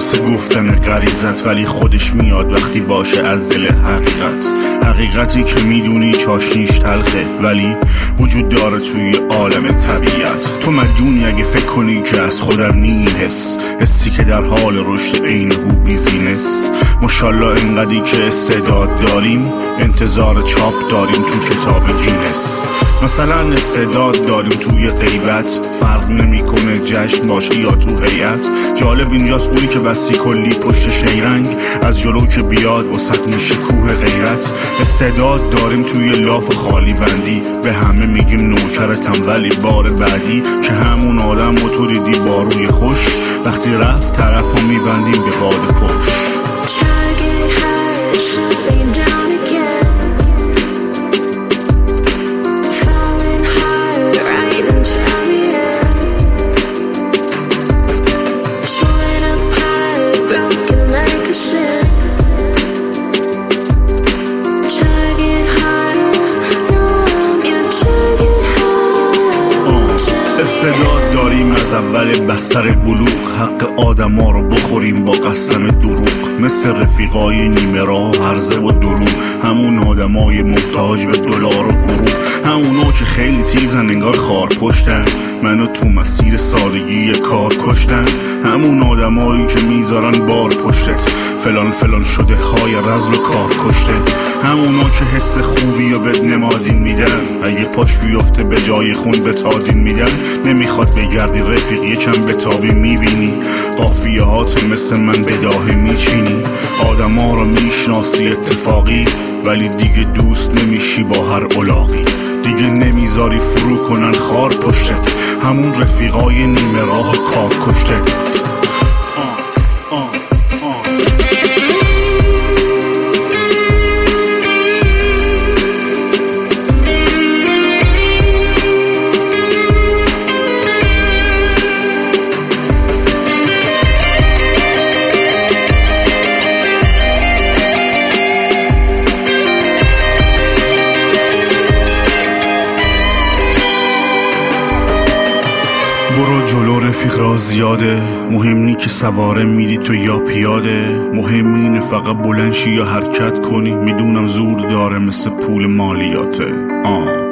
واسه گفتن غریزت، ولی خودش میاد وقتی باشه از دل حقیقتی که میدونی چاشنیش تلخه، ولی وجود داره توی عالم طبیعت. تو مجنونی اگه فکر کنی که از خودم نی حسی که در حال رشد عین هو بیزینس. ماشالله اینقدری که استعداد داریم، انتظار چاپ داریم تو کتاب گینس. مثلا استعداد داریم توی غیبت، فرق نمیکنه جشن باشه یا تو هیئت. جالب اینجاست اونی که بستی کلی پشت شیرنگ، از جلو که بیاد وسط میشه کوه غیرت. استعداد داریم توی لاف خالی بندی، به همه میگیم نوکرتم ولی بار بعدی که همون آدم و تو دیدی با روی خوش، وقتی رفت طرفو میبندیم به باد فوش. استعداد داریم از اول بستر بلوغ، حق آدما رو بخوریم با قسم دروغ. مثل رفیقای نیمه راه عرضه و دروغ، همون آدمای محتاج به دلار و غرور، همونا که خیلی تیزن انگار خار پشتن، منو تو مسیر سادگی کار کشتن. همون آدمایی که میذارن بار پشتت، فلان شده های رزل و کار کشته. همونا که حس خوبی و بد نمادین میدن، اگه پاش بیفته به جای خون به تادین میدن. نمیخواد بگردی رفیق یکم به تابی میبینی، قافیه هات مثل من بداهه میچینی. آدما رو میشناسی اتفاقی، ولی دیگه دوست نمیشی با هر الاغی. دیگه نمیذاری فرو کنن خار پشتت، همون رفیقای نیمه راه کار کشته. برو جلو رفیق را زیاده، مهم نی که سواره میری تو یا پیاده. مهم اینه فقط بلند شی یا حرکت کنی، میدونم زور داره مثل پول مالیاته.